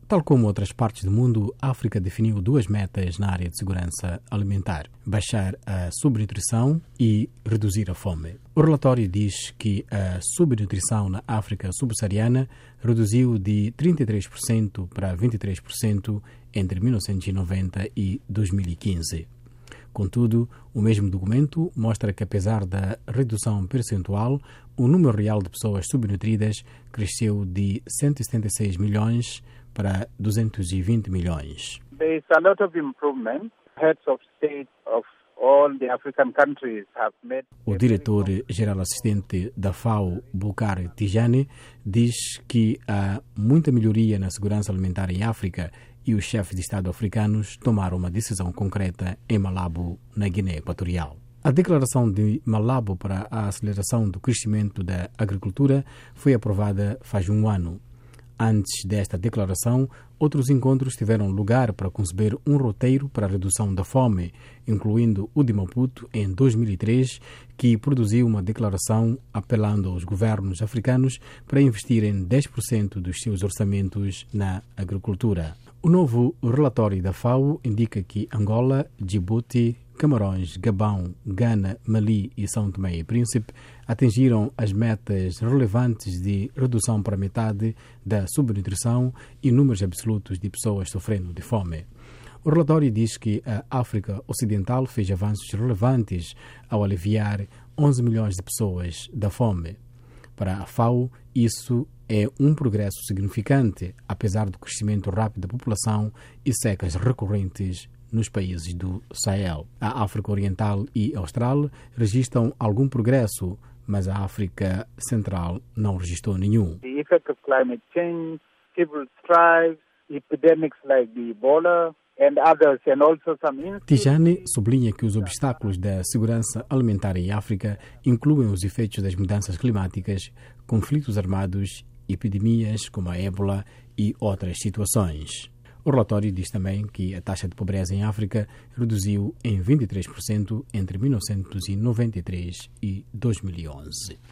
Tal como outras partes do mundo, a África definiu duas metas na área de segurança alimentar: baixar a subnutrição e reduzir a fome. O relatório diz que a subnutrição na África subsaariana reduziu de 33% para 23% entre 1990 e 2015. Contudo, o mesmo documento mostra que, apesar da redução percentual, o número real de pessoas subnutridas cresceu de 176 milhões para 220 milhões. There is a lot of improvement. Heads of state of all the African countries have made... O diretor-geral assistente da FAO, Boukari Tijani, diz que há muita melhoria na segurança alimentar em África e os chefes de Estado africanos tomaram uma decisão concreta em Malabo, na Guiné Equatorial. A declaração de Malabo para a aceleração do crescimento da agricultura foi aprovada faz um ano. Antes desta declaração, outros encontros tiveram lugar para conceber um roteiro para a redução da fome, incluindo o de Maputo em 2003, que produziu uma declaração apelando aos governos africanos para investirem 10% dos seus orçamentos na agricultura. O novo relatório da FAO indica que Angola, Djibouti, Camarões, Gabão, Gana, Mali e São Tomé e Príncipe atingiram as metas relevantes de redução para metade da subnutrição e números absolutos de pessoas sofrendo de fome. O relatório diz que a África Ocidental fez avanços relevantes ao aliviar 11 milhões de pessoas da fome. Para a FAO, isso é um progresso significante, apesar do crescimento rápido da população e secas recorrentes nos países do Sahel. A África Oriental e Austral registram algum progresso, mas a África Central não registrou nenhum. The effect of climate change, civil strife, epidemics like the Ebola and others, and also some... Tijani sublinha que os obstáculos da segurança alimentar em África incluem os efeitos das mudanças climáticas, conflitos armados, epidemias como a ébola e outras situações. O relatório diz também que a taxa de pobreza em África reduziu em 23% entre 1993 e 2011.